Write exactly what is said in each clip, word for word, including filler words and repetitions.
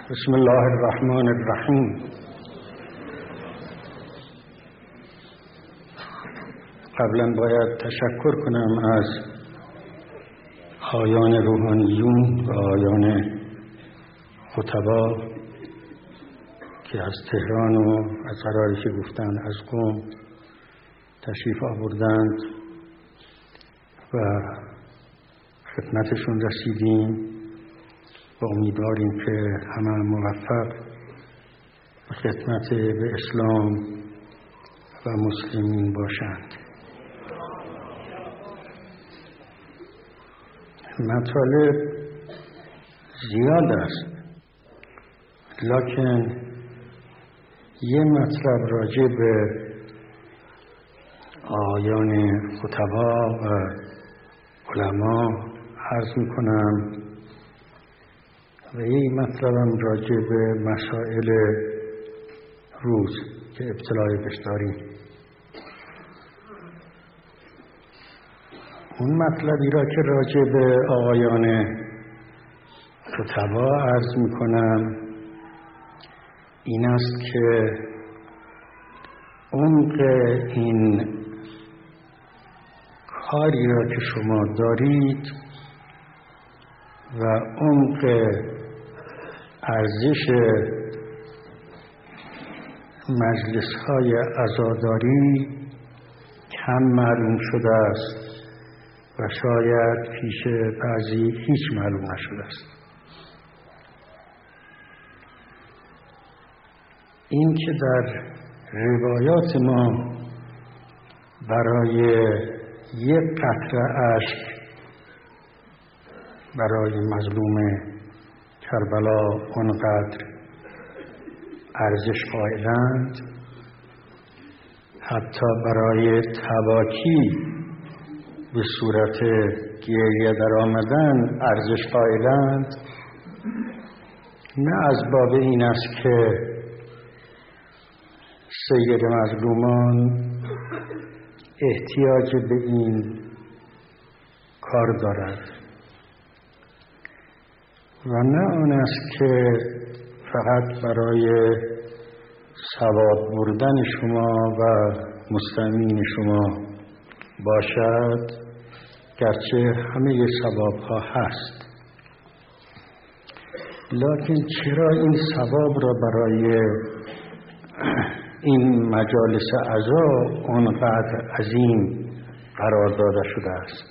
بسم الله الرحمن الرحیم. قبلا باید تشکر کنم از آیان روحانیون و آیان خطبا که از تهران و از قراری که گفتن از قم تشریف آوردند و خدمتشون رسیدیم و امیدواریم که همه موفق و خدمت به اسلام و مسلمین باشند. مطالب زیاد است، لکن یه مطلب راجع به آیان خطبا و علما عرض میکنم و یه مطلبم راجع به مسائل روز که ابتلای بهش داریم. اون مطلبی را که راجع به آقایان خطبا عرض میکنم این است که عمق این کاری را که شما دارید و عمق ارزش مجلس‌های عزاداری کم معلوم شده است و شاید پیش بعضی هیچ معلوم نشده است. این که در روایات ما برای یک قطره اشک برای مظلوم کربلا آنقدر ارزش قائلند، حتی برای تباکی به صورت گریه در آمدن ارزش قائلند، نه از باب این است که سید مظلومان احتیاج به این کار دارد و نه آن است که فقط برای ثواب بردن شما و مستمعین شما باشد، گرچه همه ثواب ها هست، لکن چرا این ثواب را برای این مجالس عزا آنقدر عظیم قرار داده شده است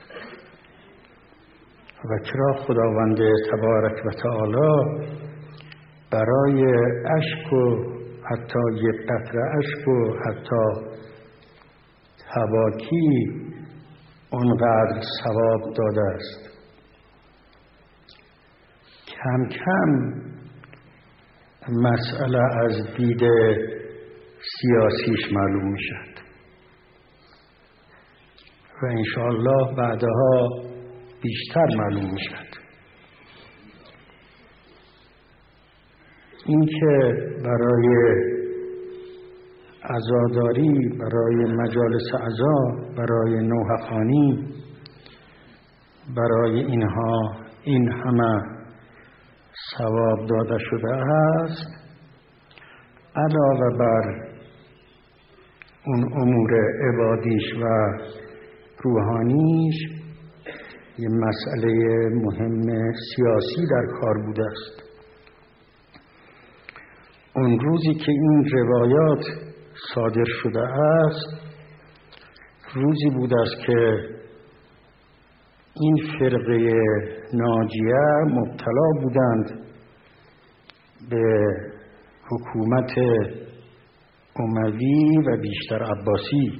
و چرا خداوند تبارک و تعالی برای اشک و حتی یک قطره اشک و حتی تباکی آنقدر ثواب داده است. کم کم مسئله از دید سیاسیش معلوم می شد و انشاءالله بعدها بیشتر معلوم می شد. این که برای عزاداری، برای مجالس عزا، برای نوحخوانی، برای اینها این همه ثواب داده شده است، علاوه بر اون امور عبادیش و روحانیش یه مسئله مهم سیاسی در کار بوده است. اون روزی که این روایات صادر شده است روزی بوده است که این فرقه ناجیه مبتلا بودند به حکومت اموی و بیشتر عباسی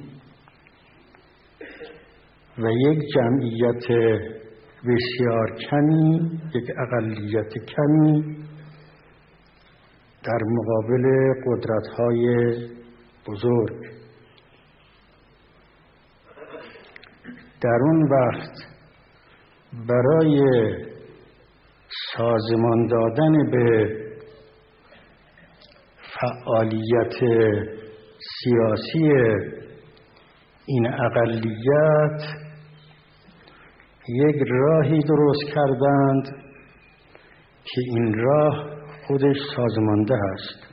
و یک جمعیت بسیار کمی، یک اقلیت کمی در مقابل قدرت‌های بزرگ. در اون وقت برای سازمان دادن به فعالیت سیاسی این اقلیت یک راهی درست کردند که این راه خودش سازمانده هست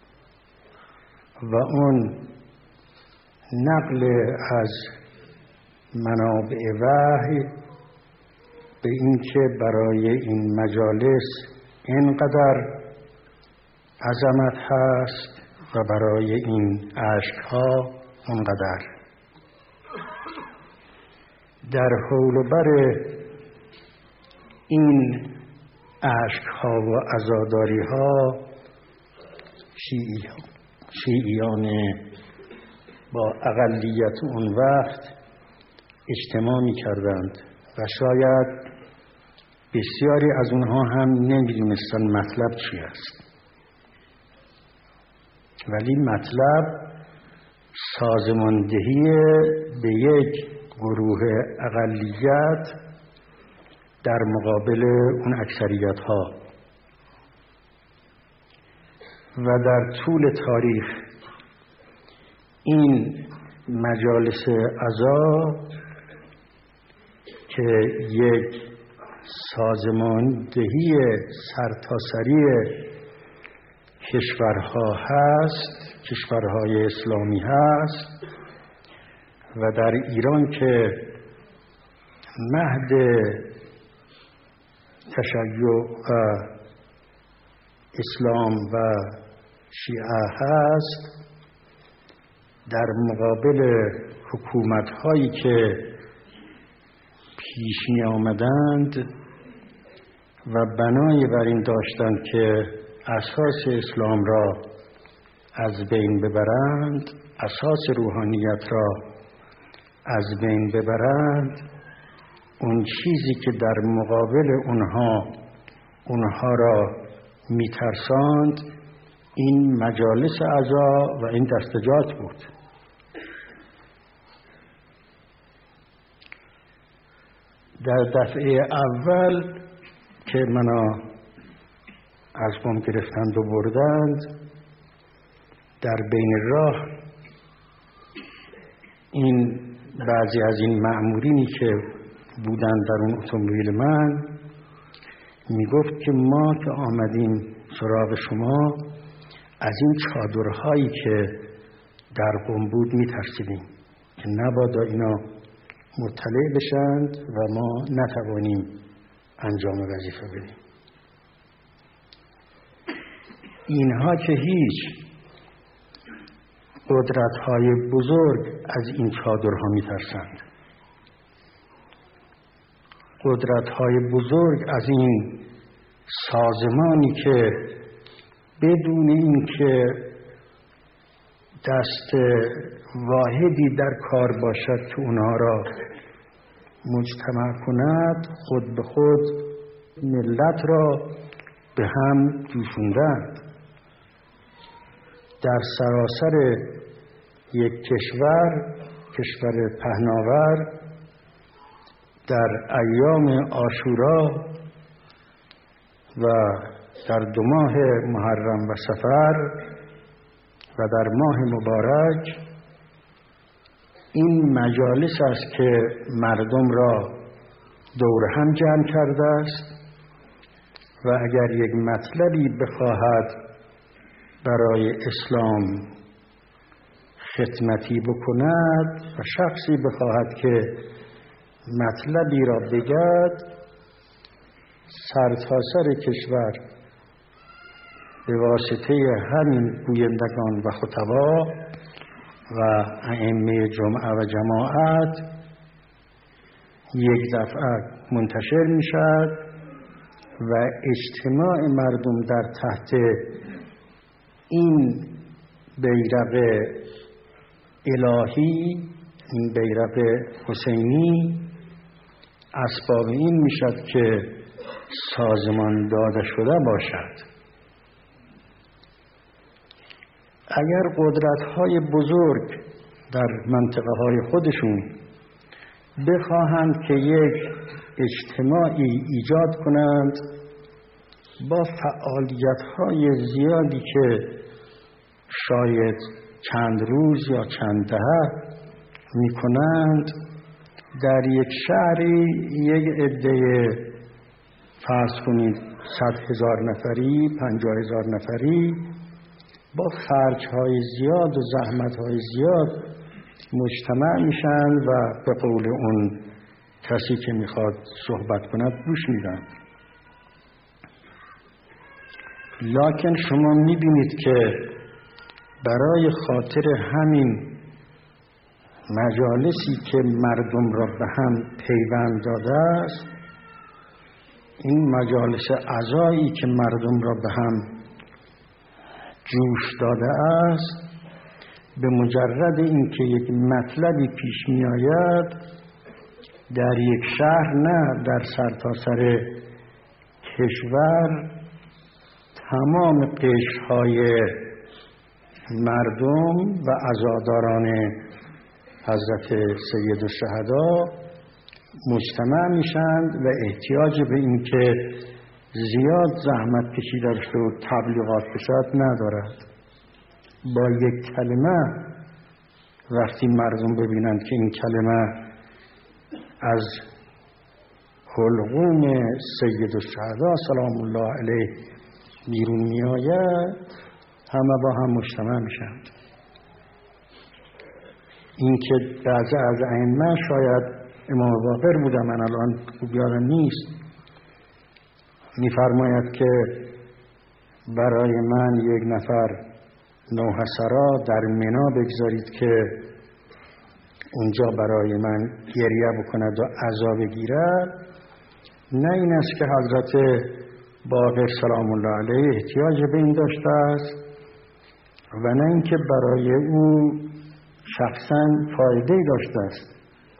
و اون نقل از منابع وحی به این که برای این مجالس اینقدر عظمت هست و برای این اشک‌ها اونقدر. در حول و بر این اشک‌ها و عزاداری‌ها شیعیان با اقلیت اون وقت اجتماع می‌کردند و شاید بسیاری از اونها هم نمی‌دونستن مطلب چی است، ولی مطلب سازماندهی به یک گروه اقلیت در مقابل اون اکثریت ها و در طول تاریخ این مجالس عزا که یک سازماندهی سرتاسری کشورها هست، کشورهای اسلامی هست و در ایران که مهد تشیع و اسلام و شیعه هست، در مقابل حکومت‌هایی که پیش می آمدند و بنای بر این داشتند که اساس اسلام را از بین ببرند، اساس روحانیت را از بین ببرند، اون چیزی که در مقابل اونها اونها را میترساند این مجالس عزا و این دستجات بود. در دفعه اول که منو از قم گرفتند و بردند، در بین راه این بعضی از این مأمورینی که بودند در اون اتومبیل من میگفت که ما که آمدیم سراغ شما از این چادرهایی که در قم بود میترسیدیم که نبادا اینا مطلع بشند و ما نتوانیم انجام وظیفه بدیم. اینها که هیچ قدرت‌های بزرگ از این چادرها میترسند، قدرت‌های بزرگ از این سازمانی که بدون این که دست واحدی در کار باشد که اونها را مجتمع کند، خود به خود ملت را به هم جوشوندند. در سراسر یک کشور، کشور پهناور، در ایام عاشورا و در دو ماه محرم و صفر و در ماه مبارک این مجالس است که مردم را دور هم جمع کرده است و اگر یک مطلبی بخواهد برای اسلام خدمتی بکند و شخصی بخواهد که مطلبی را بگد، سرتاسر کشور به واسطه همین گویندگان و خطبا و ائمه جمعه و جماعت یک دفعه منتشر می شد و اجتماع مردم در تحت این بیرق الهی، این بیرق حسینی، اسباب این می شد که سازمان داده شده باشد. اگر قدرت‌های بزرگ در منطقه‌های خودشون بخواهند که یک اجتماعی ایجاد کنند با فعالیت‌های زیادی که شاید چند روز یا چند دهه می‌کنند، در یک شهری یک عده فرض کنید صد هزار نفری، پنجاه هزار نفری با خرج‌های زیاد و زحمت‌های زیاد مجتمع میشن و به قول اون کسی که میخواد صحبت کند گوش میدن. لکن شما میبینید که برای خاطر همین مجالسی که مردم را به هم پیوند داده است، این مجالس عزایی که مردم را به هم جوش داده است، به مجرد اینکه یک مطلبی پیش می آید در یک شهر نه در سرتاسر کشور، تمام قشرهای مردم و عزاداران حضرت سید الشهدا مجتمع میشند و احتیاج به این که زیاد زحمت کشیده داشته و تبلیغات بشد ندارد. با یک کلمه وقتی مردم ببینند که این کلمه از حلقوم سید الشهدا سلام الله علیه بیرون می آید، همه با هم مجتمع میشند. این که بعضی از ائمه، شاید امام باقر بوده، من الان خوب یادم نیست، میفرماید که برای من یک نفر نوحسرا در منا بگذارید که اونجا برای من گریه بکند و عزا بگیرد. نه این است که حضرت باقر سلام الله علیه احتیاج به این داشته است و نه اینکه برای او شخصا فایده داشته است،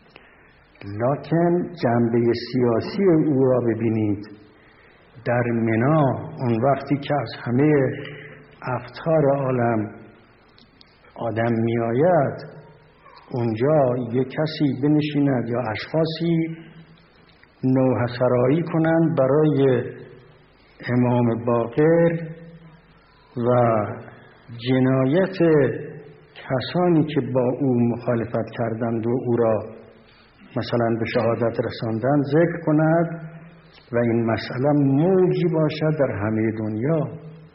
لکن جنبه سیاسی او را ببینید. در منا اون وقتی که از همه اقطار عالم آدم می آید، اونجا یک کسی بنشیند یا اشخاصی نوحسرایی کنند برای امام باقر و جنایت کسانی که با او مخالفت کردند و او را مثلا به شهادت رساندند ذکر کند و این مسئله موجی باشد در همه دنیا.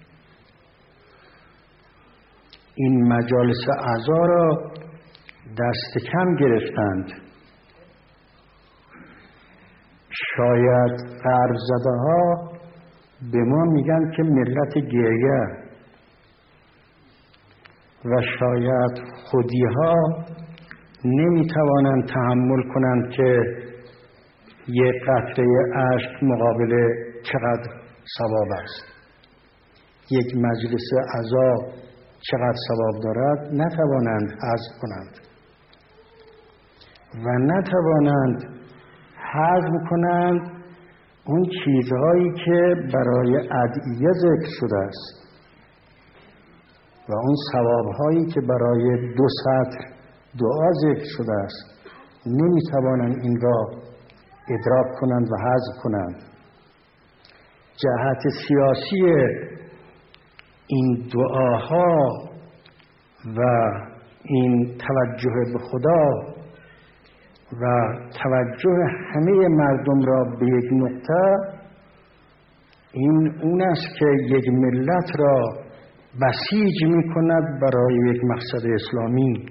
این مجالس عزا را دست کم گرفتند. شاید غرب زده ها به ما میگن که ملت گریه و شاید خودی ها نمیتوانند تحمل کنند که یک قطره اشک مقابل چقدر ثواب است. یک مجلس عزا چقدر ثواب دارد نتوانند هضم کنند و نتوانند هضم کنند اون چیزهایی که برای ادعیه ذکر شده است و اون ثوابهایی که برای دو سطر دعا ذکر شده است. نمیتوانند این را ادراک کنند و هضم کنند. جهت سیاسی این دعاها و این توجه به خدا و توجه همه مردم را به یک نقطه، این اون است که یک ملت را بسیج می کند برای یک مقصد اسلامی.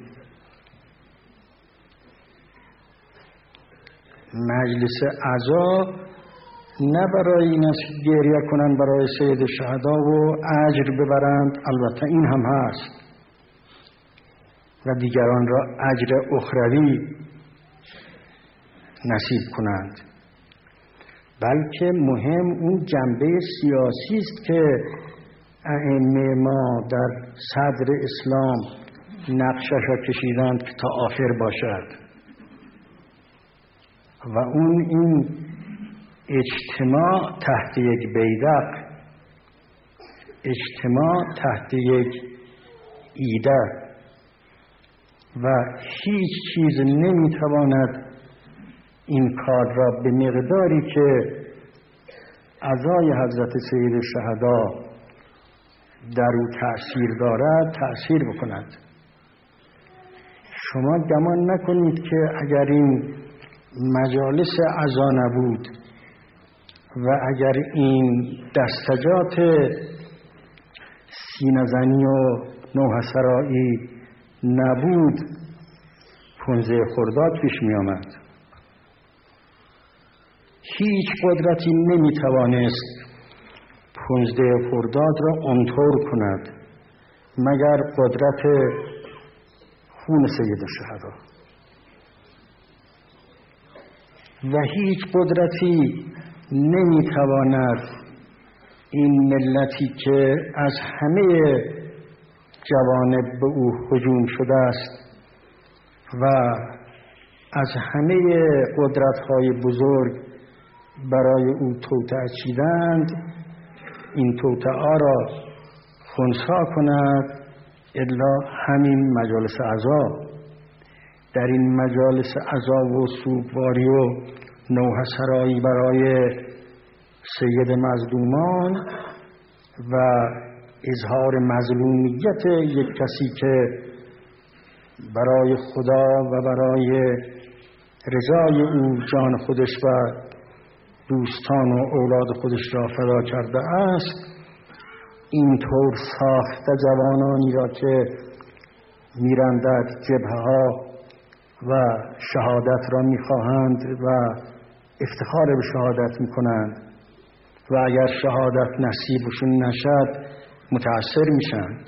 مجلس عزا نه برای این است که گریه کنند برای سید شهدا و اجر ببرند، البته این هم هست و دیگران را اجر اخروی نصیب کنند، بلکه مهم اون جنبه سیاسی است که ائمه ما در صدر اسلام نقشش را کشیدند که تا آخر باشد و اون این اجتماع تحت یک بیدق، اجتماع تحت یک ایده و هیچ چیز نمیتواند این کار را به مقداری که عزای حضرت سید الشهدا در او تأثیر دارد تأثیر بکند. شما گمان نکنید که اگر این مجالس عزا نبود، و اگر این دستجات سینه‌زنی و نوحسرایی نبود پانزده خرداد پیش می آمد. هیچ قدرتی نمی توانست پانزده خرداد را آنطور کند مگر قدرت خون سید الشهدا، و هیچ قدرتی نمی تواند این ملتی که از همه جوانب به او هجوم شده است و از همه قدرت‌های بزرگ برای او توطئه چیدند، این توطئه را خنثی کند الا همین مجالس عزا. در این مجالس عزا و سوگواری و نوحسرایی برای سید مظلومان و اظهار مظلومیت یک کسی که برای خدا و برای رضای او جان خودش و دوستان و اولاد خودش را فدا کرده است، اینطور ساخته جوانانی را که میرندد جبهه ها و شهادت را میخواهند و افتخار به شهادت میکنند و اگر شهادت نصیبشون نشد متأثر میشند،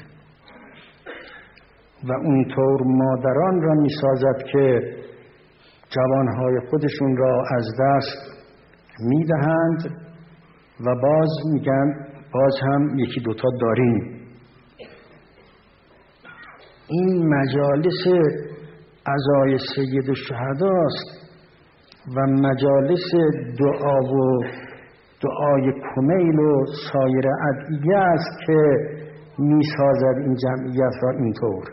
و اونطور مادران را میسازد که جوانهای خودشون را از دست میدهند و باز میگن باز هم یکی دوتا داریم. این مجالس عزای سید الشهدا است و مجالس دعا و دعای کمیل و سایر ادعیه است که میسازد این جمعیت را اینطور،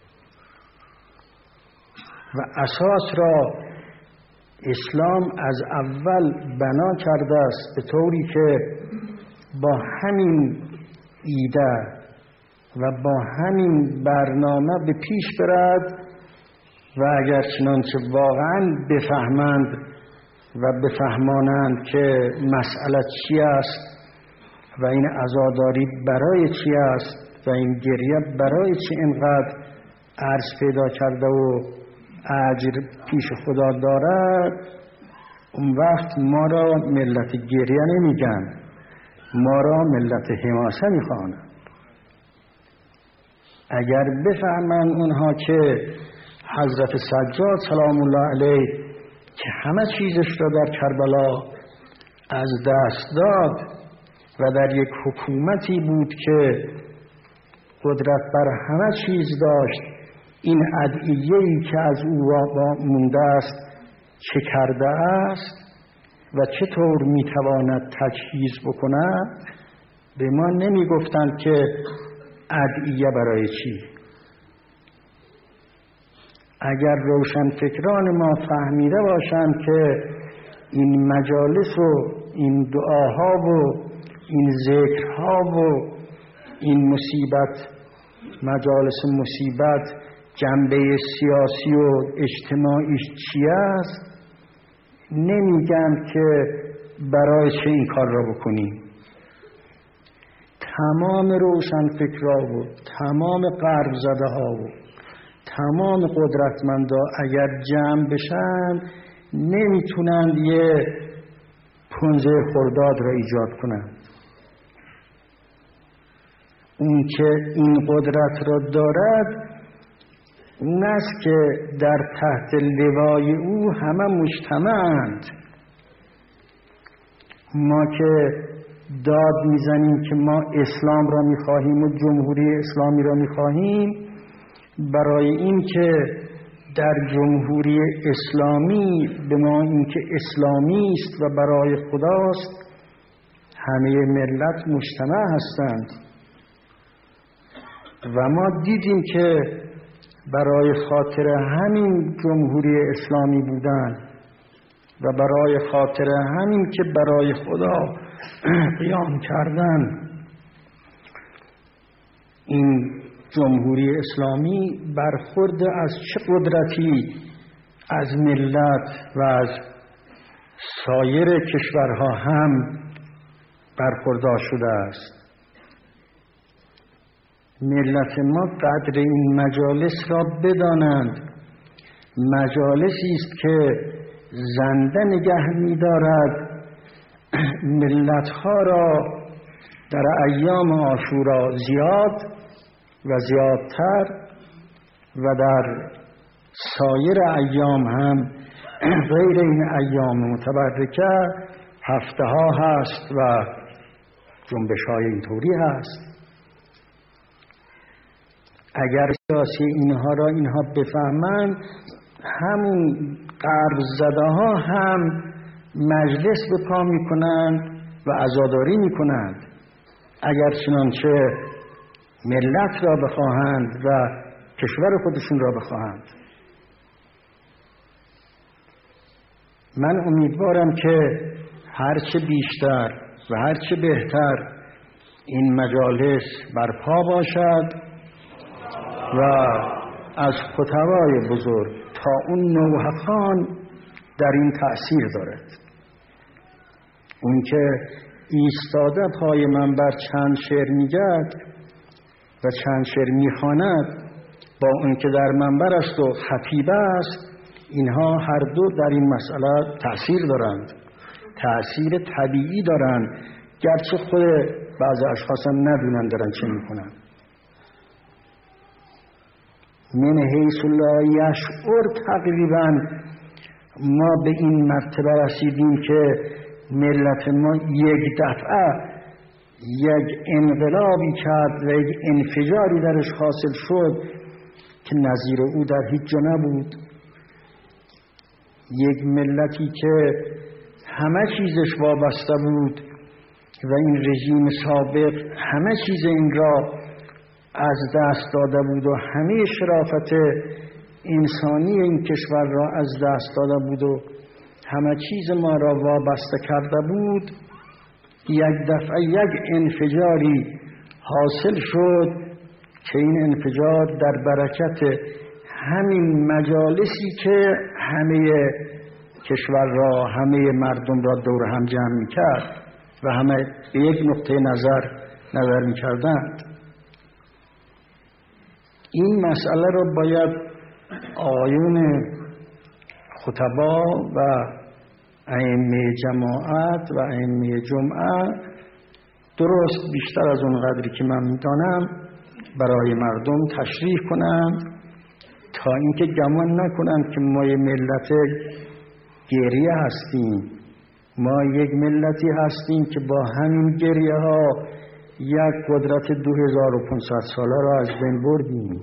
و اساس را اسلام از اول بنا کرده است به طوری که با همین ایده و با همین برنامه به پیش برد و اگر چنانچه واقعا بفهمند و بفهمانند که مسئله چی است و این عزاداری برای چی است و این گریه برای چی اینقدر عرض پیدا کرده و اجر پیش خدا دارد، اون وقت ما را ملت گریه نمیگن، ما را ملت حماسه میخوانند. اگر بفهمن اونها که حضرت سجاد سلام الله علیه که همه چیزش را در کربلا از دست داد و در یک حکومتی بود که قدرت بر همه چیز داشت، این ادعیه‌ای که از او مونده است چه کرده است و چطور میتواند تجهیز بکند، به ما نمی گفتند که ادعیه برای چی. اگر روشن فکران ما فهمیده باشند که این مجالس و این دعاها و این ذکرها و این مصیبت، مجالس مصیبت، جنبه سیاسی و اجتماعیش چی است، نمیگن که برای چه این کار را بکنیم. تمام روشن فکرها و تمام غرب زده ها و تمام قدرتمندا اگر جمع بشن نمیتونند یه پانزده خرداد را ایجاد کنند. اون که این قدرت را دارد اون است که در تحت لوای او همه مجتمعند. ما که داد میزنیم که ما اسلام را میخواهیم و جمهوری اسلامی را میخواهیم، برای این که در جمهوری اسلامی به ما این که اسلامی است و برای خداست، همه ملت مجتمع هستند و ما دیدیم که برای خاطر همین جمهوری اسلامی بودن و برای خاطر همین که برای خدا قیام کردن، این جمهوری اسلامی برخورد از چه قدرتی از ملت و از سایر کشورها هم برخوردار شده است. ملت ما قدر این مجالس را بدانند. مجالسی است که زنده نگه می‌دارد ملت‌ها را در ایام عاشورا زیاد و زیادتر و در سایر ایام هم غیر این ایام متبرکه هفته ها هست و جنبش های اینطوری هست. اگر سیاسی اینها را اینها بفهمند، همون غرب زده ها هم مجلس به پا می کنند و عزاداری می کنند. اگر چنانچه ملت را بخواهند و کشور خودشون را بخواهند. من امیدوارم که هرچه بیشتر و هرچه بهتر این مجالس برپا باشد و از خطبای بزرگ تا اون نوحخان در این تأثیر دارد. اون که ایستاده پای منبر چند شعر میگد و چند شعر میخواند با اون که در منبر است و خطیبه است، اینها هر دو در این مسئله تأثیر دارند، تأثیر طبیعی دارند، گرچه خود بعض اشخاص هم ندونن دارن چه میکنن. من حیث لا یشعر تقریبا ما به این مرتبه رسیدیم که ملت ما یک دفعه یک انقلابی کرد و یک انفجاری درش حاصل شد که نظیر او در هیچ جا نبود. یک ملتی که همه چیزش وابسته بود و این رژیم سابق همه چیز این را از دست داده بود و همه شرافت انسانی این کشور را از دست داده بود و همه چیز ما را وابسته کرده بود، یک دفعه یک انفجاری حاصل شد که این انفجار در برکت همین مجالسی که همه کشور را، همه مردم را دور هم جمع می‌کرد و همه به یک نقطه نظر نظر می‌کردند. این مسئله را باید آقایون خطبا و ائمه جماعت و ائمه جمعه درست بیشتر از اون قدری که من می‌دانم برای مردم تشریح کنند تا اینکه گمان نکنند که ما یک ملت گریه هستیم. ما یک ملتی هستیم که با همین گریه ها یک قدرت دو هزار و پانصد ساله را از بین بردیم.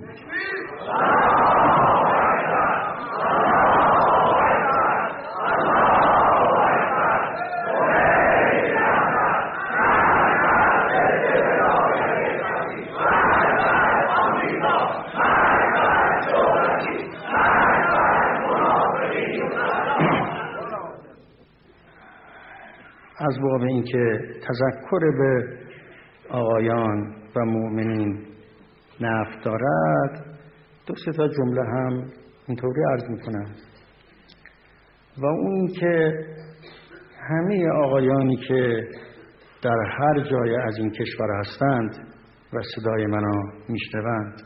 از باب اینکه تذکر به آقایان و مؤمنین نفع دارد، دو سه تا جمله هم اینطوری عرض میکنم. و اون که همه آقایانی که در هر جای از این کشور هستند و صدای منو میشنوند،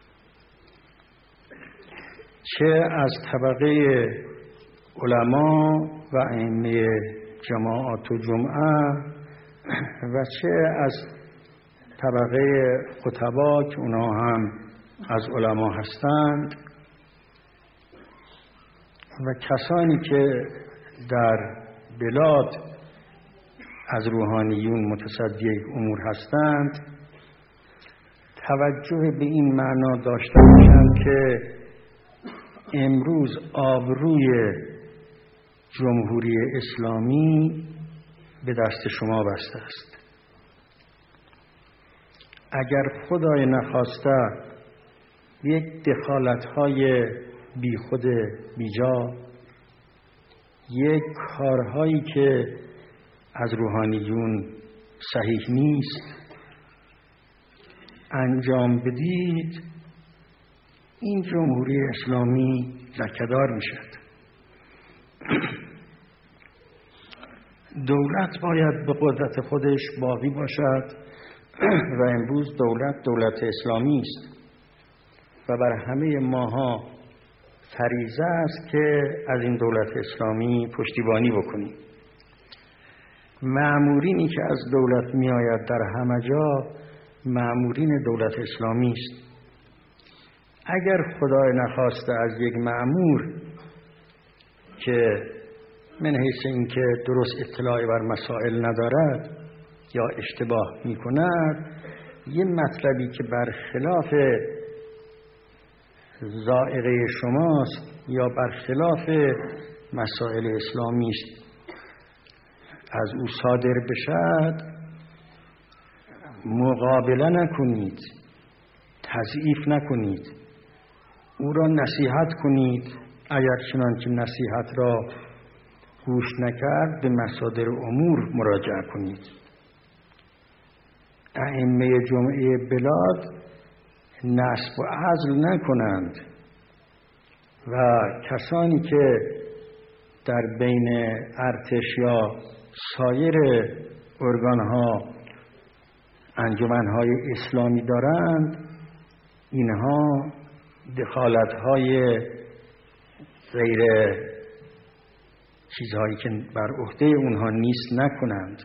چه از طبقه علما و ائمه جماعت و جمعه و چه از طبقه خطبا که اونا هم از علما هستند و کسانی که در بلاد از روحانیون متصدی امور هستند، توجه به این معنا داشته باشند که امروز آبروی جمهوری اسلامی به دست شما بسته است. اگر خدای نخواسته یک دخالت‌های بی خود بیجا، یک کارهایی که از روحانیون صحیح نیست انجام بدید، این جمهوری اسلامی لکه‌دار میشد. دولت باید به قدرت خودش باقی باشد و امروز دولت دولت اسلامی است و بر همه ماها فریضه است که از این دولت اسلامی پشتیبانی بکنیم. مأمورینی که از دولت می آید در همه جا مأمورین دولت اسلامی است. اگر خدای نخواسته از یک مأمور که من حیث اینکه درست اطلاعی بر مسائل ندارد یا اشتباه می کند، یه مطلبی که برخلاف ذائقه شماست یا برخلاف مسائل اسلامی است از او صادر بشد، مقابله نکنید، تضعیف نکنید، او را نصیحت کنید. اگر چنانچه نصیحت را گوش نکرد به مصادر امور مراجعه کنید. ائمه جمعه بلاد نصب و عزل نکنند و کسانی که در بین ارتش یا سایر ارگانها انجمنهای اسلامی دارند، اینها دخالتهای غیر چیزهایی که بر عهده اونها نیست نکنند.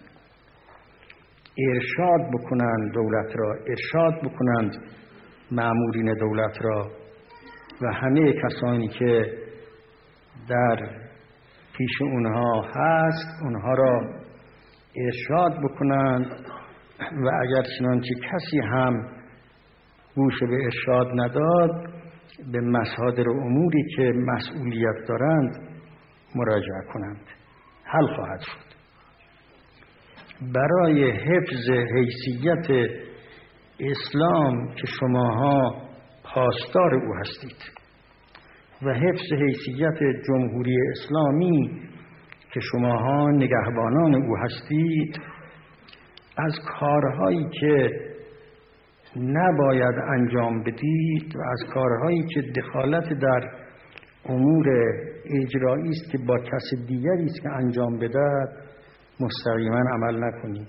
ارشاد بکنند دولت را، ارشاد بکنند مأمورین دولت را و همه کسانی که در پیش اونها هست اونها را ارشاد بکنند و اگر چنانچه کسی هم گوش به ارشاد نداد به مصادر اموری که مسئولیت دارند مراجعه کنند. حل خواهد شد. برای حفظ حیثیت اسلام که شماها پاسدار او هستید و حفظ حیثیت جمهوری اسلامی که شماها نگهبانان او هستید، از کارهایی که نباید انجام بدید و از کارهایی که دخالت در امور اجرایی است که با کس دیگری است که انجام بدهد مستقیما عمل نکنید.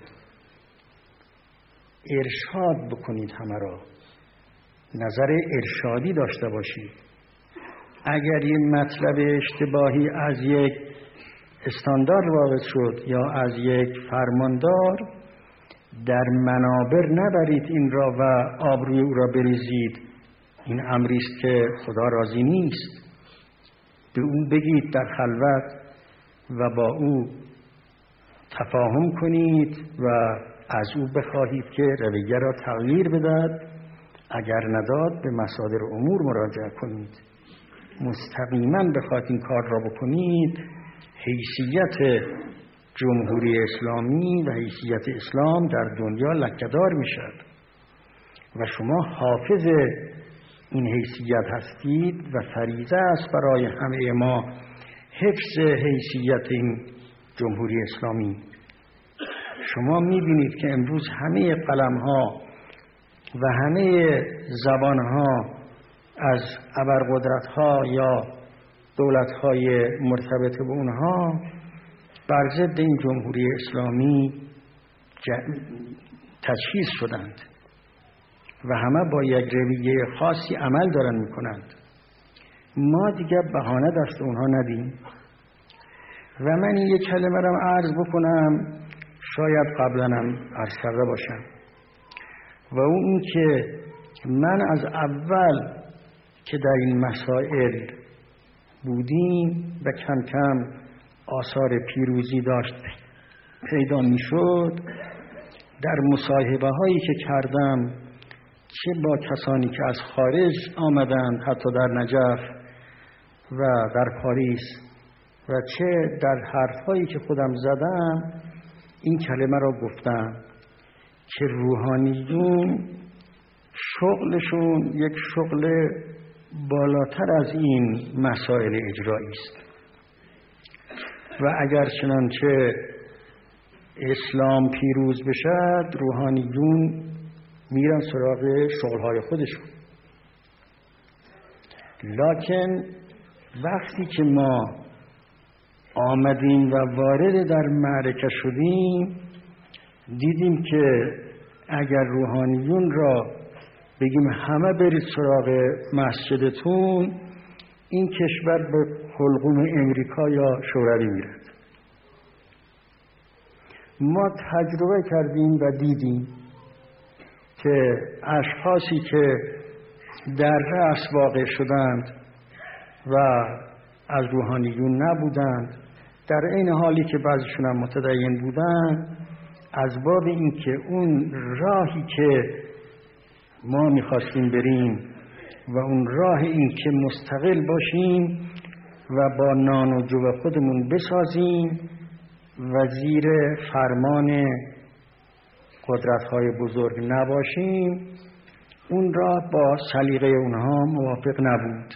ارشاد بکنید، همه را نظر ارشادی داشته باشید. اگر یه مطلب اشتباهی از یک استاندارد وارد شد یا از یک فرماندار، در منابر نبرید این را و آبروی او را بریزید. این امری است که خدا راضی نیست. به او بگید در خلوت و با او تفاهم کنید و از او بخواهید که رویه را تغییر بدهد. اگر نداد به مصادر امور مراجعه کنید. مستقیما بخواهید این کار را بکنید، حیثیت جمهوری اسلامی و حیثیت اسلام در دنیا لکه‌دار می شود و شما حافظ این حیثیت هستید و فریضه است برای همه ما حفظ حیثیت این جمهوری اسلامی. شما می بینید که امروز همه قلم ها و همه زبان ها از ابرقدرت ها یا دولت های مرتبط به اونها بر ضد این جمهوری اسلامی تجهیز شدند و همه با یک رویه خاصی عمل دارن میکنند. ما دیگه بهانه دست اونها ندیم و من این یک کلمه را عرض بکنم، شاید قبلا هم عرض کرده باشم، و اون این که من از اول که در این مسائل بودیم و کم کم آثار پیروزی داشت پیدا می شد، در مصاحبه هایی که کردم چه با کسانی که از خارج آمدند حتی در نجف و در پاریس و چه در حرف هایی که خودم زدم، این کلمه را گفتم که روحانیون شغلشون یک شغل بالاتر از این مسائل اجرایی است و اگر چنانچه اسلام پیروز بشد روحانیون میرن سراغ شغلهای خودشون. لکن وقتی که ما آمدیم و وارد در معرکه شدیم، دیدیم که اگر روحانیون را بگیم همه برید سراغ مسجدتون، این کشور به حلقوم امریکا یا شوروی میرد. ما تجربه کردیم و دیدیم که اشخاصی که در رأس واقع شدند و از روحانیون نبودند، در این حالی که بعضیشون هم متدین بودند، از باب این که اون راهی که ما میخواستیم بریم و اون راه این که مستقل باشیم و با نان و جو خودمون بسازیم و زیر فرمان قدرت‌های بزرگ نباشیم، اون راه با سلیقه اونها موافق نبود.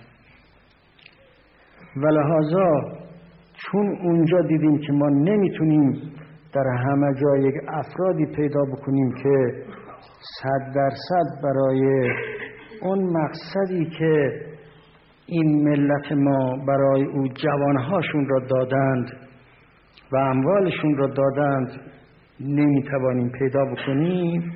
و لحاظا چون اونجا دیدیم که ما نمیتونیم در همه جا یک افرادی پیدا بکنیم که صد درصد برای اون مقصدی که این ملت ما برای او جوانهاشون را دادند و اموالشون را دادند نمیتوانیم پیدا بکنیم،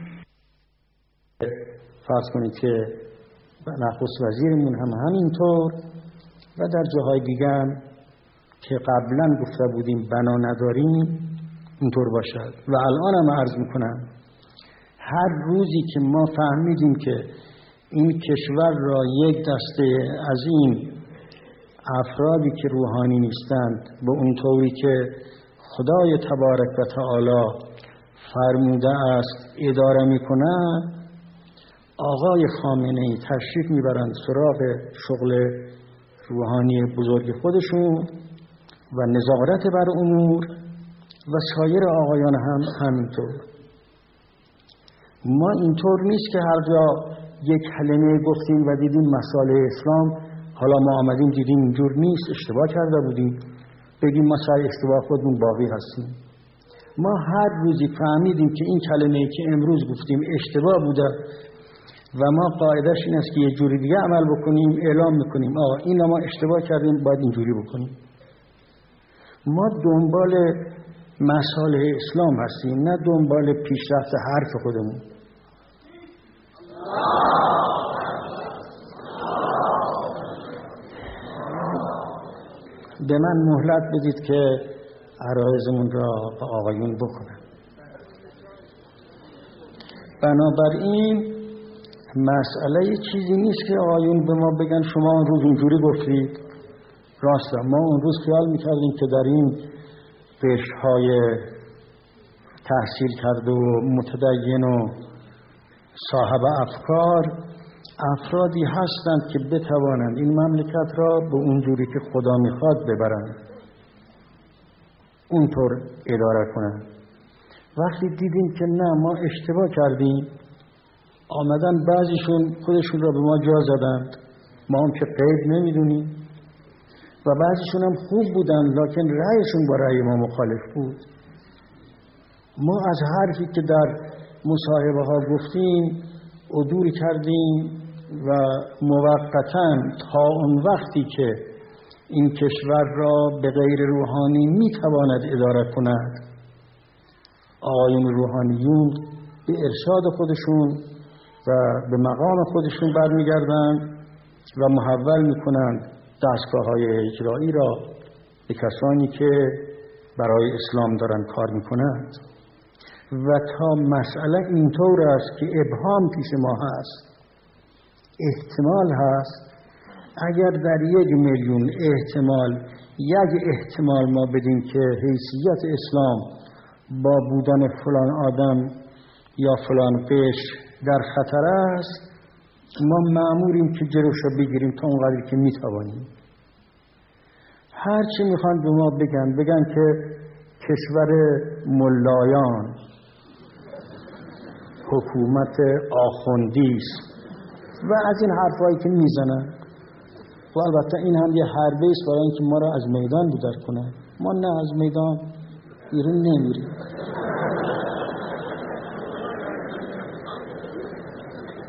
فرض کنید که نخست وزیرمون هم همینطور و در جاهای دیگه هم که قبلا گفته بودیم بنا نداریم اینطور باشد. و الان هم عرض میکنم هر روزی که ما فهمیدیم که این کشور را یک دسته از این افرادی که روحانی نیستند به اون طوری که خدای تبارک و تعالی فرموده است اداره میکنند، آقای خامنه‌ای تشریف میبرند سراغ شغل روحانی بزرگ خودشون و نظارت بر امور و سایر آقایان هم همینطور. ما اینطور نیست که هر جا یک کلمه گفتیم و دیدیم مسائل اسلام، حالا ما آمدیم دیدیم اینجور نیست، اشتباه کرده بودیم، بگیم ما سر اشتباه خودمون باقی هستیم. ما هر روزی فهمیدیم که این کلمه‌ای که امروز گفتیم اشتباه بوده و ما قاعدش این است که یه جوری دیگه عمل بکنیم، اعلام میکنیم آقا این ما اشتباه کردیم باید اینجوری بکنیم. ما دنبال مصالح اسلام هستیم، نه دنبال پیشرفت حرف خودمون. به من مهلت بدید که عرایزمون را به آقایون بکنم. بنابراین مسئله چیزی نیست که آقایون به ما بگن شما اون روز اینجوری گفتید. راسته ما اون روز خیال میکردیم که در این قشرهای تحصیل کرده و متدین و صاحب افکار افرادی هستند که بتوانند این مملکت را به اونجوری که خدا میخواد ببرند، اونطور اداره کنند. وقتی دیدیم که نه ما اشتباه کردیم، آمدن بعضیشون خودشون را به ما جا زدند، ما هم که قید نمیدونیم، و بعضیشون هم خوب بودن لکن رأیشون با رأی ما مخالف بود. ما از حرفی که در مصاحبه ها گفتیم عدول کردیم و موقتاً تا اون وقتی که این کشور را به غیر روحانی میتواند اداره کند، آقایون روحانیون به ارشاد خودشون و به مقام خودشون برمیگردند و محول میکنند دستگاه‌های اجرایی را به کسانی که برای اسلام دارن کار میکنند. و تا مسئله اینطور است که ابهام پیش ما هست، احتمال هست اگر در یک میلیون احتمال یک احتمال ما بدیم که حیثیت اسلام با بودن فلان آدم یا فلان قشر در خطر است، ما مأموریم که جلوش رو بگیریم تا اونقدر که میتوانیم. هر چی میخوان به ما بگن بگن که کشور ملایان، حکومت آخوندی است و از این حرفایی که میزنن. و البته این هم یه حربه است برای اینکه ما را از میدان بیدار کنه. ما نه از میدان بیرون نمیریم.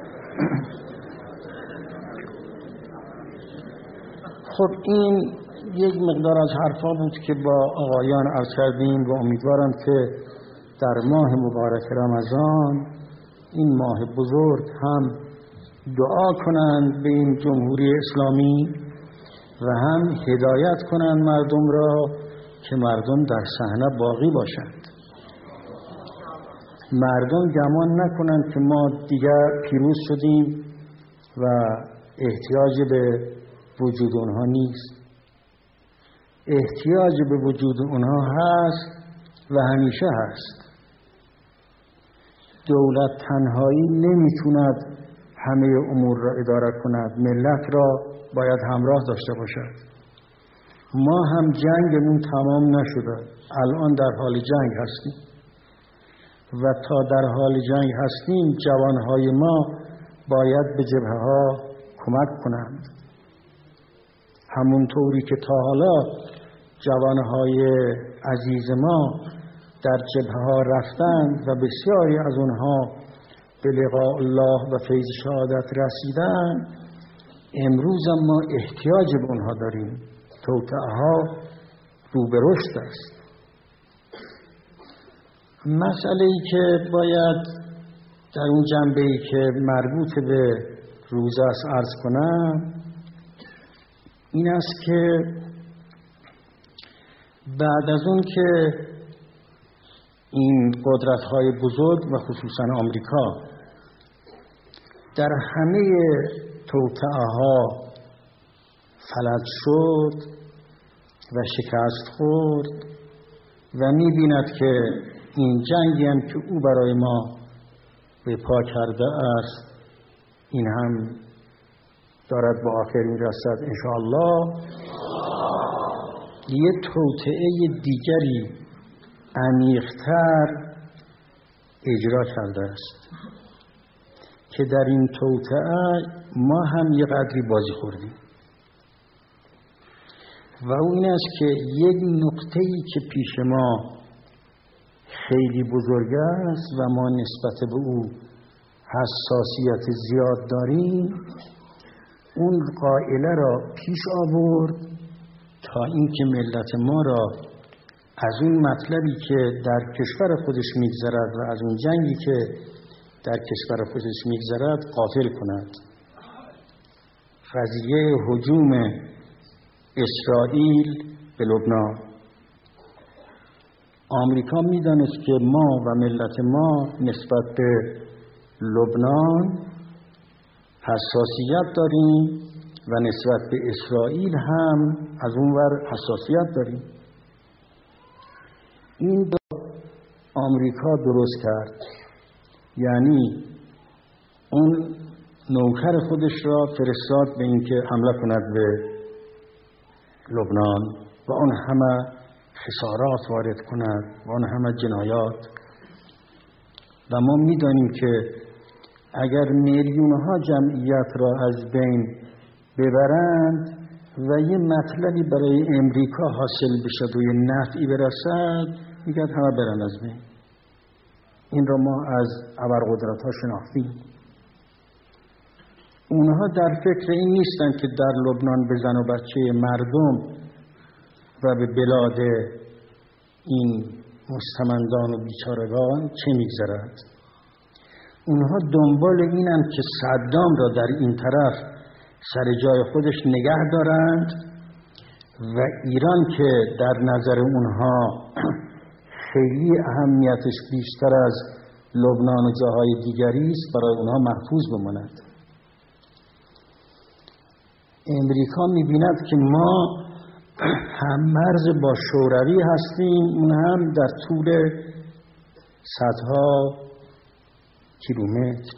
خب این یک مقدار از حرفا بود که با آقایان عرض کردیم و امیدوارم که در ماه مبارک رمضان، این ماه بزرگ، هم دعا کنند به این جمهوری اسلامی و هم هدایت کنند مردم را که مردم در صحنه باقی باشند. مردم گمان نکنند که ما دیگر پیروز شدیم و احتیاج به وجود اونها نیست. احتیاج به وجود اونها هست و همیشه هست. دولت تنهایی نمیتوند همه امور را اداره کند. ملت را باید همراه داشته باشد. ما هم جنگمون تمام نشده. الان در حال جنگ هستیم و تا در حال جنگ هستیم جوانهای ما باید به جبهه ها کمک کنند. همونطوری که تا حالا جوانهای عزیز ما در جبهه ها رفتند و بسیاری از اونها به لقاء الله و فیض شهادت رسیدند، امروز ما احتیاج به اونها داریم. توطئه ها رو به رشد است. مسئله ای که باید در اون جنبه ای که مربوط به روزه است عرض کنم این است که بعد از اون که این قدرت‌های بزرگ و خصوصا آمریکا در همه توطئه‌ها فلج شد و شکست خورد و می‌بیند که این جنگی هم که او برای ما به پا کرده است این هم دارد به آخر میرسد انشاءالله. یه توطئه دیگری عمیق‌تر اجرا کرده است که در این توطئه ما هم یه قدری بازی خوردیم و اون این است که یک نقطه‌ای که پیش ما خیلی بزرگ است و ما نسبت به او حساسیت زیاد داریم، اون قائله را پیش آورد تا اینکه ملت ما را از اون مطلبی که در کشور خودش میگذرد و از اون جنگی که در کشور خودش میگذرد غافل کند. قضیه هجوم اسرائیل به لبنان. آمریکا میدانست که ما و ملت ما نسبت به لبنان حساسیت داریم و نسبت به اسرائیل هم از اون ور حساسیت داریم. این دو آمریکا درست کرد، یعنی اون نوکر خودش را فرستاد به اینکه حمله کند به لبنان و اون همه خسارات وارد کند و اون همه جنایات. و ما میدانیم که اگر میلیونها جمعیت را از بین ببرند و یه مطلبی برای امریکا حاصل بشد و یه نفعی برسد، میگه همه برن از بین. این را ما از ابرقدرت ها شناختیم. اونها در فکر این نیستن که در لبنان به زن و بچه مردم و به بلاد این مستمندان و بیچارگان چه میگذرد. اونها دنبال اینن که صدام را در این طرف سر جای خودش نگه دارند و ایران که در نظر اونها خیلی اهمیتش بیشتر از لبنان و جاهای دیگری است برای اونها محفوظ بماند. امریکا می‌بیند که ما هم مرز با شوروی هستیم، اون هم در طول صدها کیلومتر،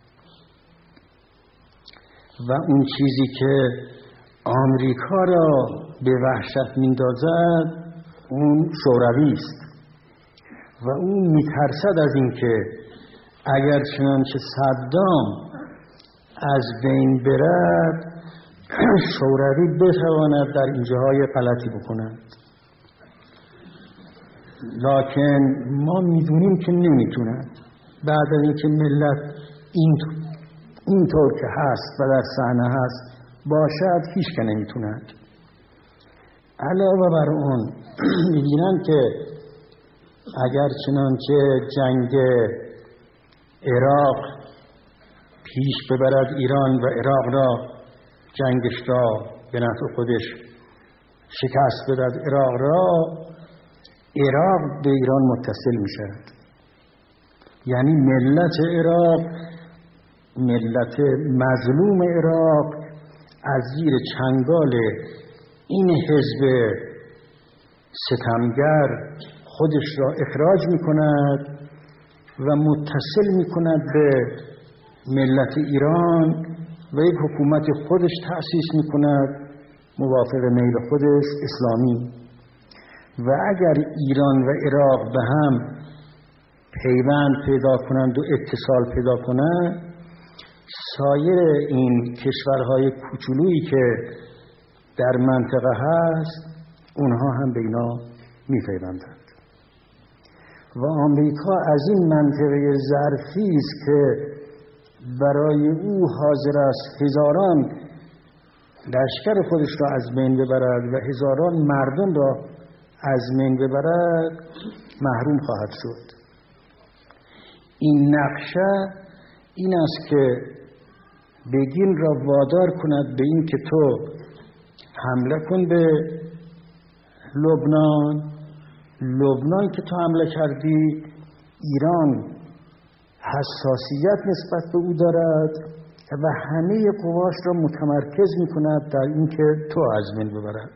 و اون چیزی که آمریکا را به وحشت می‌اندازد اون شوروی است و اون میترسد از این که اگر چنانچه صدام از بین برد شوروی بتواند در این جاهای غلطی بکند. لکن ما میدونیم که نمیتوند. بعد از اینکه ملت این اینطور که هست و در صحنه هست باشد، هیچ که نمیتوند. علاوه بر اون می‌بینن که اگر چنانچه جنگ عراق پیش ببرد ایران و عراق را جنگش را به نفع خودش شکست بدهد عراق را، عراق به ایران متصل می شود. یعنی ملت عراق، ملت مظلوم عراق از زیر چنگال این حزب ستمگر خودش را اخراج می کند و متصل می کند به ملت ایران و یک حکومت خودش تأسیس می کند موافق میل خودش اسلامی. و اگر ایران و عراق به هم پیوند پیدا کنند و اتصال پیدا کنند، سایر این کشورهای کوچولویی که در منطقه هست اونها هم به اینا می پیوندند. و آمریکا از این منطقه ظرفی است که برای او حاضر است هزاران لشکر خودش را از بین ببرد و هزاران مردم را از بین ببرد، محروم خواهد شد. این نقشه این است که بگین را وادار کند به این که تو حمله کن به لبنان. لبنان که تو حمله کردی، ایران حساسیت نسبت به او دارد و همه قواش را متمرکز می کند در این که تو از بین ببرد.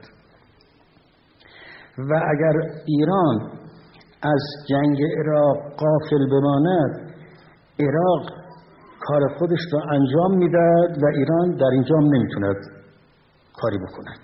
و اگر ایران از جنگ عراق غافل بماند، عراق کار خودش را انجام میدهد و ایران در اینجا نمیتوند کاری بکند.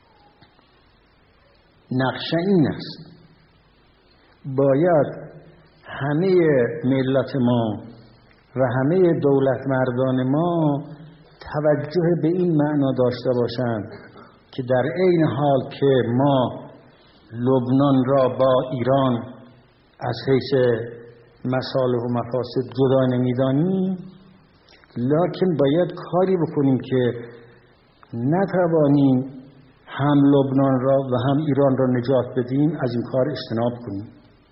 نقشه این است: باید همه ملت ما و همه دولت مردان ما توجه به این معنا داشته باشند که در عین حال که ما لبنان را با ایران از حیث مصالح و مفاسد جدا نمی‌دانیم، لکن باید کاری بکنیم که نتوانیم هم لبنان را و هم ایران را نجات بدیم، از این کار اجتناب کنیم.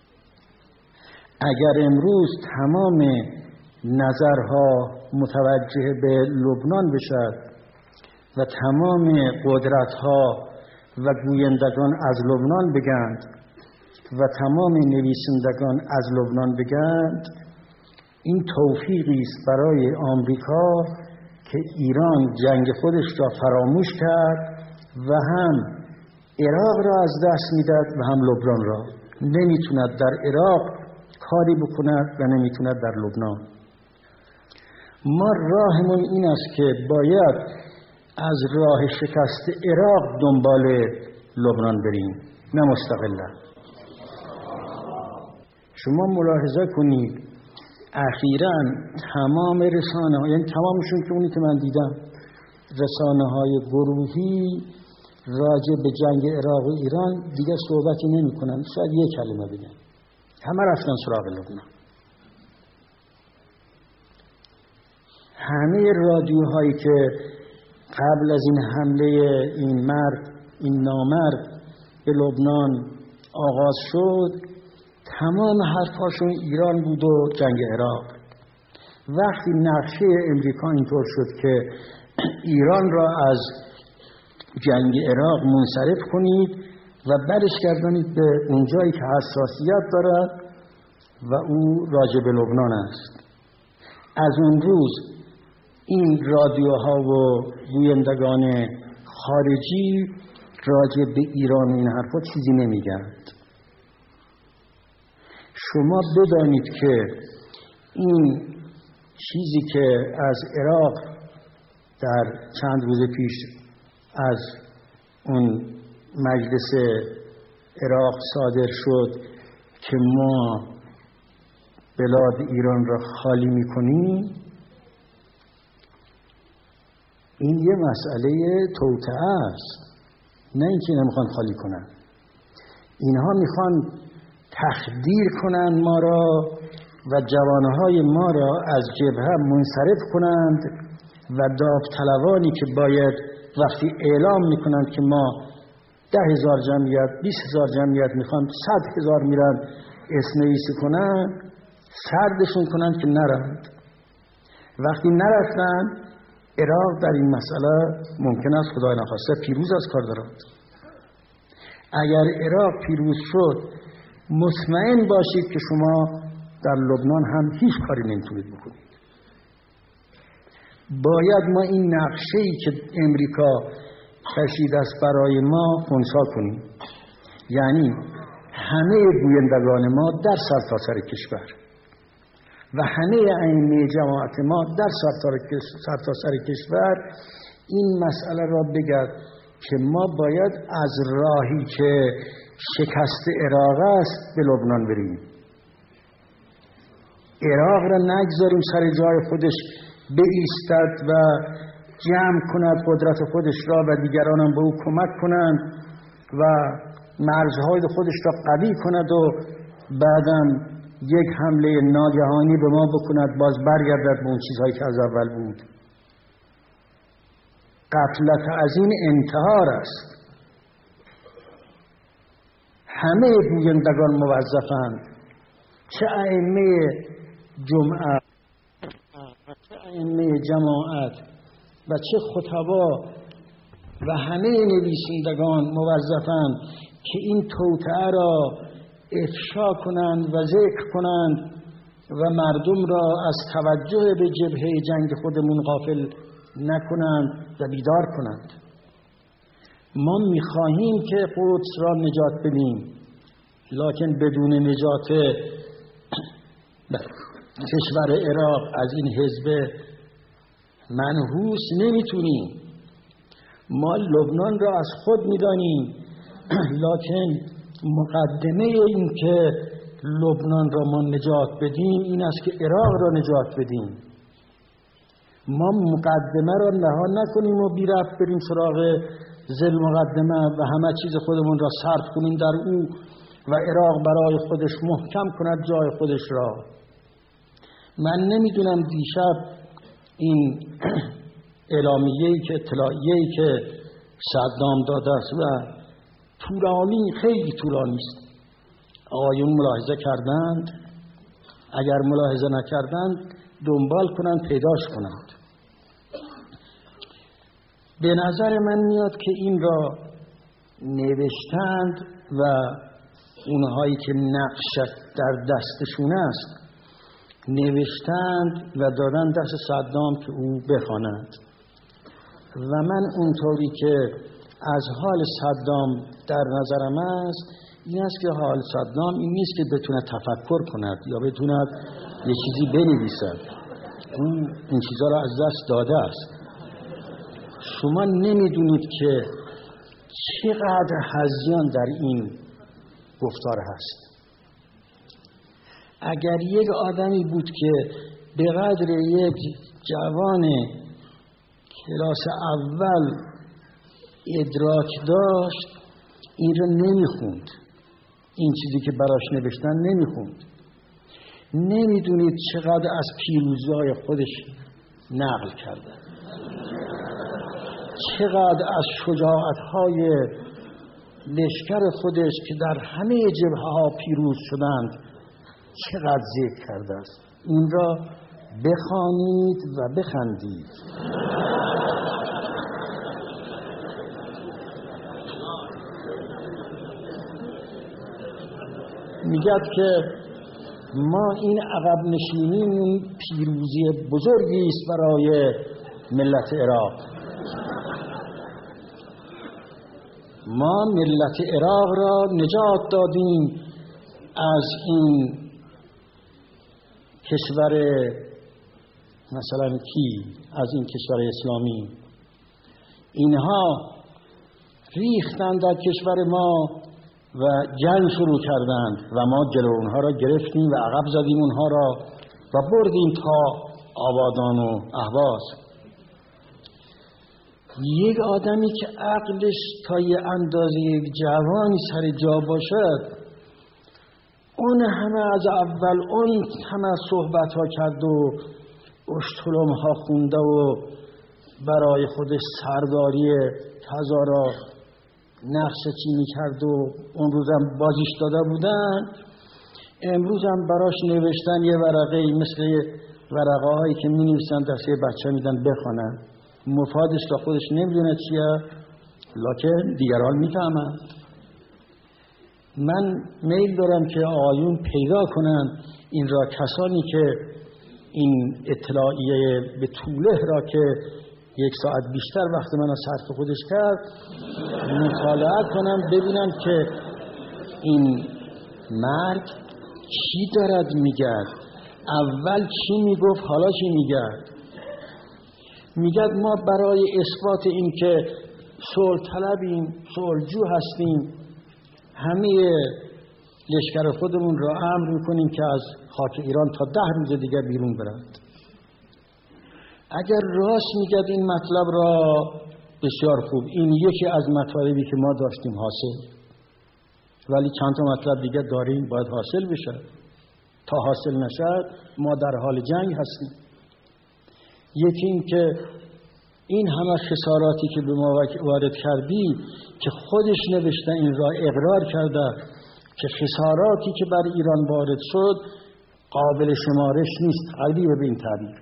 اگر امروز تمام نظرها متوجه به لبنان بشد و تمام قدرت‌ها و گویندگان از لبنان بگند و تمام نویسندگان از لبنان بگند، این توفیقی است برای آمریکا که ایران جنگ خودش را فراموش کرد و هم عراق را از دست میدهد و هم لبنان را. نمیتوند در عراق کاری بکند و نمیتوند در لبنان. ما راهمون این است که باید از راه شکست عراق دنبال لبنان بریم، نه مستقلا. شما ملاحظه کنید اخیراً تمام رسانه ها، یعنی تمامشون که اونی که من دیدم، رسانه های گروهی راجع به جنگ عراق و ایران دیگه صحبتی نمی کنن، شاید یک کلمه بگن، همه رفتن سراغ لبنان. همه رادیوهایی که قبل از این حمله این مرد، این نامرد به لبنان آغاز شد، تمام حرفاشون ایران بود و جنگ عراق. وقتی نقشه امریکا اینطور شد که ایران را از جنگ عراق منصرف کنید و برش گردانید به اونجایی که حساسیت دارد و او راجع به لبنان است، از اون روز این رادیوها و گویندگان خارجی راجع به ایران و این حرفا چیزی نمیگند. شما بدانید که این چیزی که از عراق در چند روز پیش از اون مجلس عراق صادر شد که ما بلاد ایران را خالی می‌کنیم، این یه مسئله توطئه است، نه اینکه نمیخوان خالی کنن. اینها میخوان تخدیر کنند ما را و جوانهای ما را از جبهه منصرف کنند و داوطلبانی که باید وقتی اعلام میکنند که ما ده هزار جمعیت، بیست هزار جمعیت میخوان صد هزار میرن اسمنویسی کنن، سردشون کنن که نرند. وقتی نرفتن عراق در این مسئله ممکن است خدای نخواسته پیروز از کار دارد. اگر عراق پیروز شد مطمئن باشید که شما در لبنان هم هیچ کاری نمیتونید بکنید. باید ما این نقشه‌ای که امریکا کشیده است برای ما خنثی کنیم، یعنی همه گویندگان ما در سرتاسر کشور و همه ائمه جماعت ما در سرتاسر کشور این مسئله را بگرد که ما باید از راهی که شکست عراق است به لبنان بریم. عراق را نگذاریم سر جای خودش بایستد و جمع کند قدرت خودش را و دیگران هم به او کمک کنند و مرزهای خودش را قوی کند و بعداً یک حمله ناگهانی به ما بکند، باز برگردد به اون چیزهایی که از اول بود. غفلت از این انتحار است. همه گویندگان موظفند، چه ائمه جمعه و چه ائمه جماعت و چه خطبا و همه نویسندگان موظفند که این توطئه را افشا کنند و ذکر کنند و مردم را از توجه به جبهه جنگ خودمون غافل نکنند و بیدار کنند. ما می‌خواهیم که قدس را نجات بدیم، لکن بدون نجات کشور عراق از این حزب منحوس نمیتونیم. ما لبنان را از خود میدانیم، لکن مقدمه این که لبنان را ما نجات بدیم این است که عراق را نجات بدیم. ما مقدمه را رها نکنیم و بی ربط بریم سراغ ذل مقدمه و همه چیز خودمون را صرف کنیم در او و عراق برای خودش محکم کند جای خودش را. من نمیدونم دیشب این اعلامیه‌ای که اطلاعیه‌ای که صدام داده است و طولانی، خیلی طولانی است، آقایون ملاحظه کردند؟ اگر ملاحظه نکردند دنبال کنند پیداش کنند. به نظر من میاد که این را نوشتند و اونهایی که نقش در دستشون است نوشتند و دادن دست صدام که او بخواند. و من اونطوری که از حال صدام در نظرم است این است که حال صدام این نیست که بتونه تفکر کند یا بتونه یه چیزی بنویسد. او این چیزا را از دست داده است. شما نمیدونید که چقدر هذیان در این گفتار هست. اگر یک آدمی بود که به قدر یک جوان کلاس اول ادراک داشت این را نمیخوند، این چیزی که براش نوشتن نمیخوند. نمیدونید چقدر از پیروزی‌های خودش نقل کرده، چقدر از شجاعت‌های لشکر خودش که در همه جبهه‌ها پیروز شدند چقدر ذکر کرده است. این را بخوانید و بخندید. میگد که ما این عقب نشینیمون پیروزی بزرگی است برای ملت عراق. ما ملت عراق را نجات دادیم از این کشور مثلا کی از این کشور اسلامی. اینها ریختند در کشور ما و جنگ شروع کردند و ما جلو اونها را گرفتیم و عقب زدیم اونها را و بردیم تا آبادان و اهواز. یک آدمی که عقلش تا یه اندازه یک جوانی سر جا باشد اون همه از اول اون همه صحبت ها کرد و اشتلم ها خونده و برای خودش سرداری تزارا نقشه چینی کرد و اون روزم بازیش داده بودن، امروز هم براش نوشتن یه ورقه مثل ورقه هایی که می نویسن دسته بچه میدن بخونن، مفادش تا خودش نمیدونه چیه لکن دیگران میفهمن. من میل دارم که آقایون پیدا کنن این را، کسانی که این اطلاعیه به طوله را که یک ساعت بیشتر وقت من صرف خودش کرد مطالعه کنن، ببینن که این مرگ چی دارد میگرد، اول چی میگفت حالا چی میگرد. میگد ما برای اثبات این که صلح طلبیم، صلحجو هستیم، همه لشکر خودمون را امر میکنیم که از خاک ایران تا ده روز دیگر بیرون برند. اگر راست میگد این مطلب را بسیار خوب، این یکی از مطالبی که ما داشتیم حاصل، ولی چند تا مطلب دیگه داریم باید حاصل بشه. تا حاصل نشد ما در حال جنگ هستیم. یکی این که این همه خساراتی که به ما وارد کردی که خودش نوشته این را اقرار کرده که خساراتی که بر ایران وارد شد قابل شمارش نیست، قلبی به این تعبیر.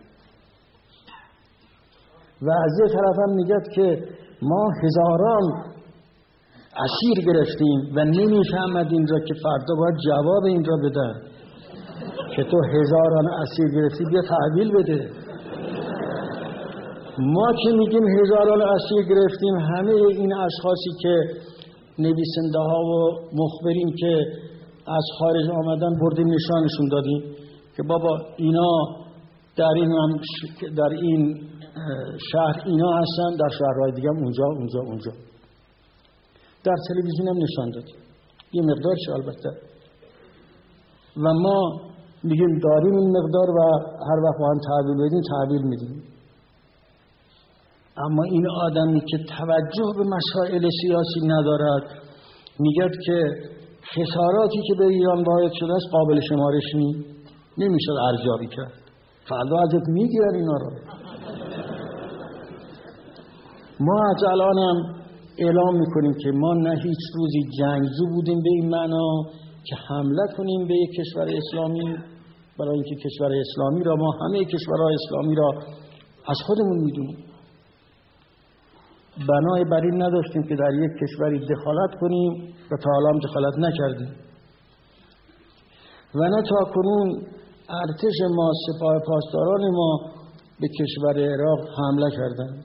و از یه طرف هم میگد که ما هزاران اسیر گرفتیم و نمیفهمد این را که فردا باید جواب این را بده که تو هزاران اسیر گرفتی، بیا تحویل بده. ما که میگیم هزاران اسیر گرفتیم، همه این اشخاصی که نویسنده ها و مخبرین که از خارج آمدن بردیم نشانشون دادیم که بابا اینا در این در این شهر اینا هستن، در شهرهای دیگه اونجا اونجا اونجا. در تلویزیون هم نشان دادیم یه مقدارش البته، و ما میگیم داریم این مقدار و هر وقت با هم تحویل بدیم تحویل میدیم. اما این آدمی که توجه به مسائل سیاسی ندارد میگه که خساراتی که به ایران وارد شده است قابل شمارش نیست، نمیشه ارزیابی کرد. فردا ازت میگیرن اینا رو. ما از الانم اعلام میکنیم که ما نه هیچ روزی جنگجو بودیم به این معنا که حمله کنیم به یک کشور اسلامی، برای اینکه کشور اسلامی را ما همه کشورهای اسلامی را از خودمون میدونیم. بنای بر این نداشتیم که در یک کشوری دخالت کنیم و تا حالا دخالت نکردیم. و نه تا کنون ارتش ما، سپاه پاسداران ما به کشور عراق حمله کردند.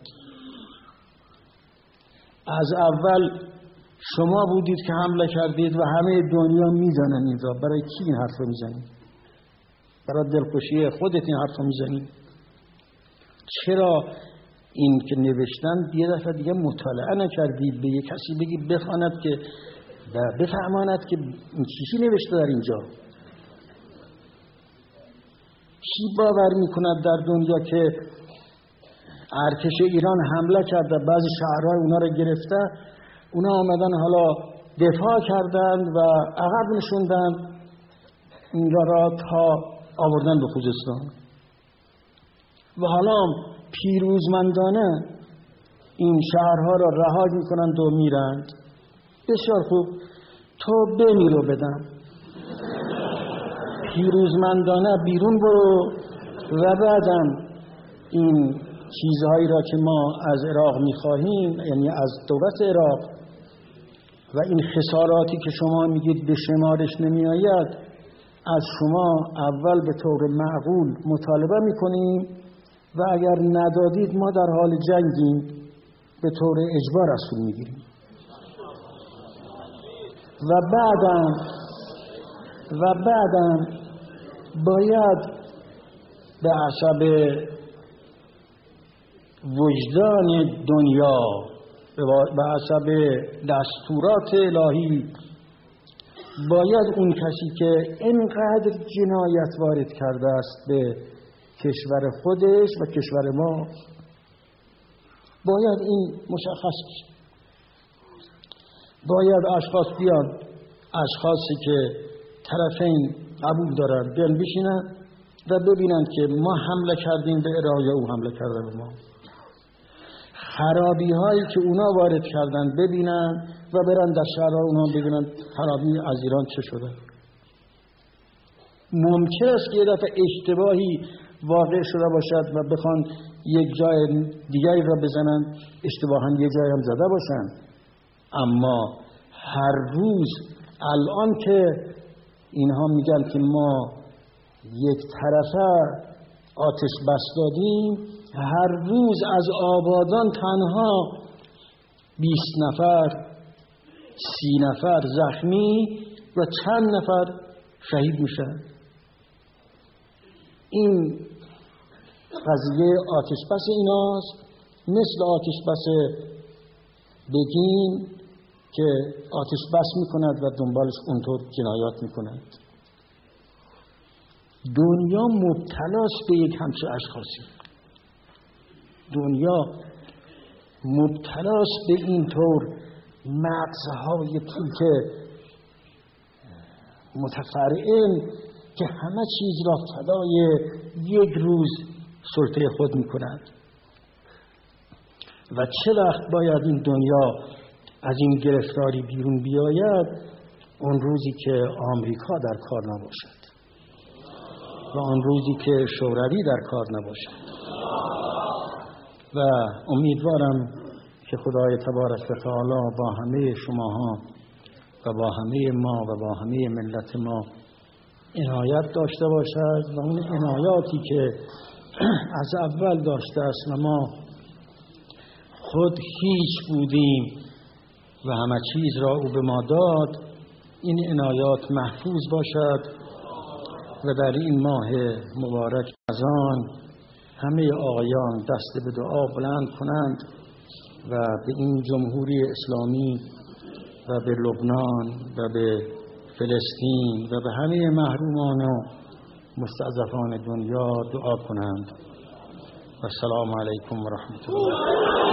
از اول شما بودید که حمله کردید و همه دنیا میزنن این را. برای کی این حرف رو میزنید؟ برای دلخوشی خودت این حرف رو میزنید؟ چرا این که نوشتن یه دفعه دیگه مطالعه نکردید؟ به یک کسی بگی بخواند که بفهماند که چیزی نوشته در اینجا. کی باور میکند در دنیا که ارتش ایران حمله کرده، بعضی شهرهای اونا رو گرفته، اونا آمدن حالا دفاع کردند و عقب نشوندن اینجا را تا آوردن به خوزستان و حالا پیروزمندانه این شهرها را رها میکنند و میرند. بسیار خوب، تو بمیرو بدم، پیروزمندانه بیرون برو و بعدم این چیزهایی را که ما از عراق میخواهیم، یعنی از دولت عراق و این خساراتی که شما میگید به شمارش نمیآید، از شما اول به طور معقول مطالبه میکنیم و اگر ندادید ما در حال جنگیم، به طور اجبار از اون میگیریم و بعدم و بعدم باید به حسب وجدان دنیا، به حسب دستورات الهی، باید اون کسی که اینقدر جنایت وارد کرده است به کشور خودش و کشور ما، باید این مشخص بشه. باید اشخاص بیان، اشخاصی که طرفین قبول دارن بیان بشینن و ببینن که ما حمله کردیم به عراق یا او حمله کرده به ما. خرابی هایی که اونا وارد کردن ببینن و برن در شهرها اونا ببینن خرابی از ایران چه شده. ممکن است که یه دفعه اشتباهی واقع شده باشد و بخوان یک جای دیگری را بزنن، اشتباها یه جای هم زده باشن، اما هر روز الان که اینها میگن که ما یک طرفه آتش بس دادیم، هر روز از آبادان تنها بیست نفر سی نفر زخمی و چند نفر شهید میشن. این قضیه آتش بس ایناست، مثل آتش بس بگیم که آتش بس میکند و دنبالش اونطور جنایات میکند. دنیا مبتلاست به یک همچه اشخاصی. دنیا مبتلاست به اینطور مغزهای پوک متفرعن که همه چیز را فدای یک روز سلطه خود میکنند. و چه وقت باید این دنیا از این گرفتاری بیرون بیاید؟ اون روزی که آمریکا در کار نباشد و آن روزی که شوروی در کار نباشد. و امیدوارم که خدای تبارک و تعالی با همه شماها و با همه ما و با همه ملت ما عنایت داشته باشد و اون عنایاتی که از اول داشته است و ما خود هیچ بودیم و همه چیز را او به ما داد، این عنایات محفوظ باشد و در این ماه مبارک رمضان همه آقایان دست به دعا بلند کنند و به این جمهوری اسلامی و به لبنان و به فلسطین و به همه محرومان و مستضعفان دنیا دعا کنند. و السلام علیکم و رحمت الله.